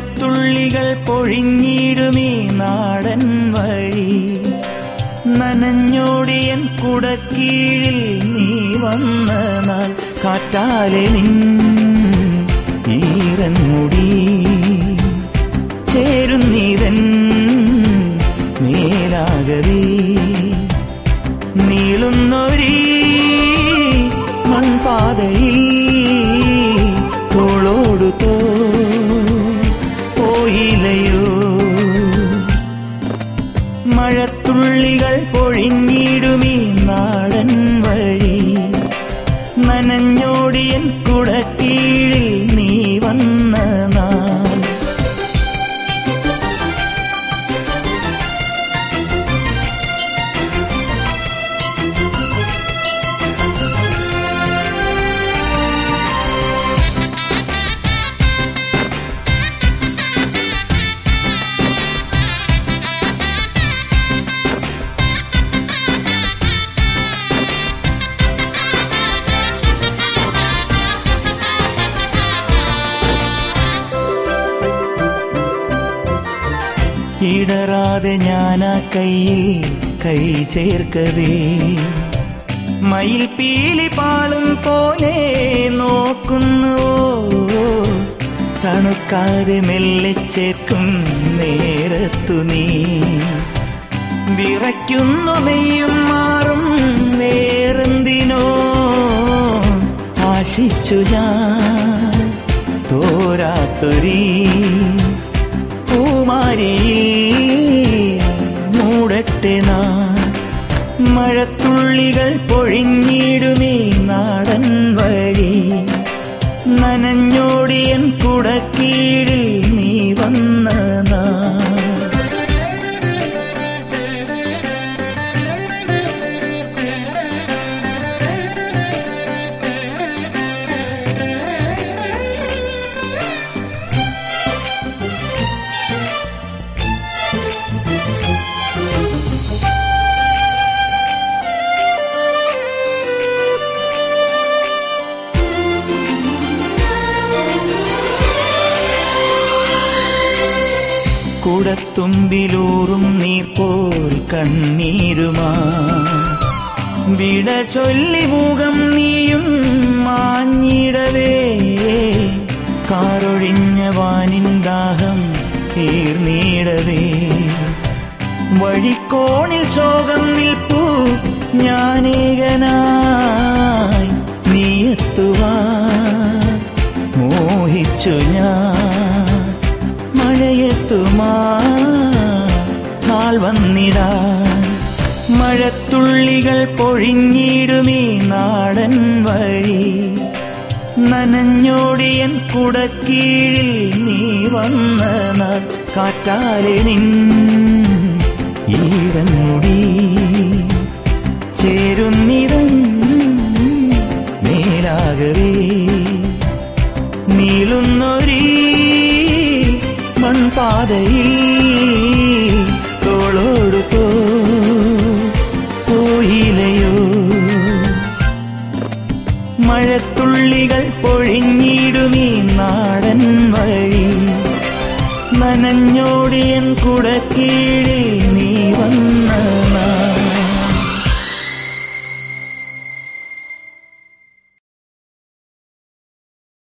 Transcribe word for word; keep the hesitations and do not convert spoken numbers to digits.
മഴത്തുള്ളികൾ പൊഴിഞ്ഞിടുമീ നാടൻ വഴി, നനഞ്ഞോടിയൻ കുടക്കീഴിൽ നീ വന്ന നാൾ, കാറ്റാലെ നിൻ ഈറൻ മുടി ചേരുന്നീതൻ മേലാകവേ, നീളുന്നൊരീ മൺപാതയിൽ തോളോടു തോ പോയില്ലയോ. മഴത്തുള്ളികൾ പൊഴിഞ്ഞിടുമീ നാടൻ വഴി, നനഞ്ഞോടിയൻ കുടക്കീഴിൽ നീ വന്ന നാൾ. ഇടറാതെ ഞാനാ കയ്യിൽ കൈ ചേർക്കവേ, മയിൽ പീലി പാളും പോലെ നോക്കുന്നുവോ, തണുക്കാതെ മെല്ലെ ചേർക്കും നേരത്തു നീ വിറയ്ക്കുന്നു. നെയ്യും മാറും വേറെന്തിനോ ആശിച്ചു ഞാൻ തോരാത്തൊരീ മൂടട്ടെ നാം. മഴത്തുള്ളികൾ പൊഴിഞ്ഞിടുമീ നാടൻ വഴി, നനഞ്ഞോടിയൻ കുടക്കീഴിൽ നീ വന്ന നാൾ. കുടത്തുമ്പിലൂറും നീർ പോൽ കണ്ണീരുമാ വിട ചൊല്ലി മുഖം നീയും മാഞ്ഞിടവേ, കാറൊഴിഞ്ഞ വാനിൻ ദാഹം തീർന്നിടവേ, വഴിക്കോണിൽ ശോകം നിൽപ്പൂ ഞാനേകനായി, നീയെത്തുവാൻ മോഹിച്ചു ഞാൻ, മഴയെത്തുമാ നാൾ വന്നിടാൻ. മഴത്തുള്ളികൾ പൊഴിഞ്ഞിടുമീ നാടൻ വഴി, നനഞ്ഞോടിയൻ കുടക്കീഴിൽ നീ വന്ന നാൾ, കാറ്റാലെ നിൻ ഈറൻ മുടി ചേരുന്നിതൻ മേലാകവേ, നീളുന്നൊരീ മൺപാതയിൽ തോളോടു തോ പോയില്ലയോ. മഴത്തുള്ളികൾ പൊഴിഞ്ഞിടുമീ നാടൻ വഴി, നനഞ്ഞോടിയൻ കുടക്കീഴിൽ നീ വന്ന